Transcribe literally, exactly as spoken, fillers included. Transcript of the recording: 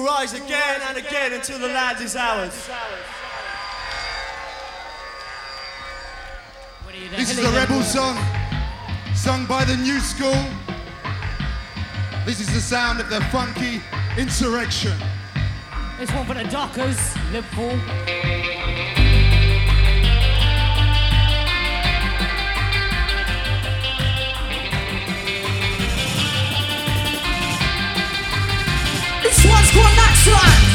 rise again and again until the land is ours. This is a rebel song, sung by the new school. This is the sound of the funky insurrection. This one for the Dockers, Liverpool. This one's called Natural.